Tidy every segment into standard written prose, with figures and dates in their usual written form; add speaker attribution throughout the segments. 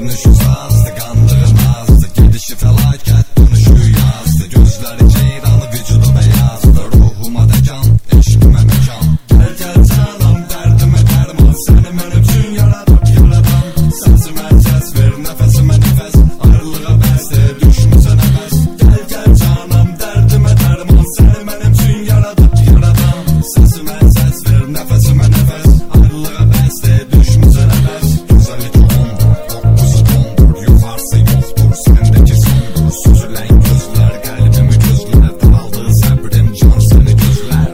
Speaker 1: Görünüşü sazdı, qandığın azdı, gedişi fəlakət, dönüşü yazdı. Gözləri ceyranı, vücudu beyazdı, ruhuma dəkan, eşqimə məkan. Gəl gəl canım, dərdimə dərman, səni mən üçün yaradıb yaradan. Səsimə səs ver, nəfəsimə nəfəs, ayrılığa bəsdir, düşmüsə nəfəs. Gəl gəl canım, dərdimə dərman, səni mən üçün yaradıb yaradan. Səsimə səs ver, nəfəsimə nəfəs, ayrılığa bəsdir, düşmüsə nəfəs. Gözəli çoxundur, qoxusu tondur, yuxarısı yoxdur, səndəki sondur. Süzülən gözlər, qəlbimi gözlər, daraldı səbrim, can səni gözlər.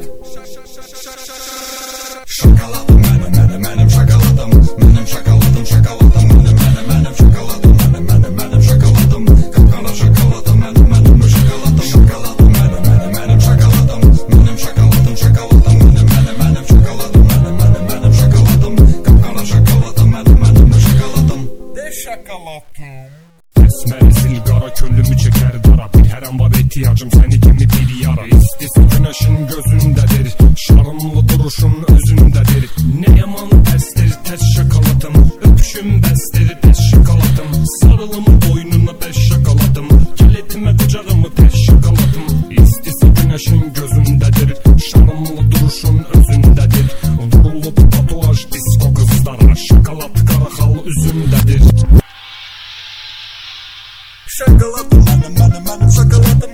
Speaker 1: Şokoladım mənim şokoladım, mənim şokoladım, şokoladım mənim şokoladım, mənim şokoladım. Qapqara şokoladım mənim şokoladım, şokoladım mənim şokoladım, mənim şokoladım, şokoladım mənim şokoladım, mənim şokoladım. Qapqara şokoladım mənim şokoladım.
Speaker 2: De şokoladım. Esmer sil qara könlümü çəkər dara. Bir hər an var ehtiyacım səni kimi bir yara. İstisi günəşin gözündədir, şarımlı duruşun özündədir. Ne yaman təsdir tez şokoladım, öpüşüm bəsdir tez şokoladım. Sarılım boynuna beş şokoladım, gel etmə qucağımı tez şokoladım. İstisi günəşin gözündədir, şarımlı duruşun özündədir. Vurulub tatuaj disko qızlara, şokolad qara xal üzündədir. Şokoladım mənim şokoladım.